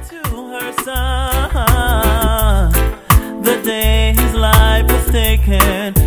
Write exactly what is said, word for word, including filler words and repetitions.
to her son the day his life was taken.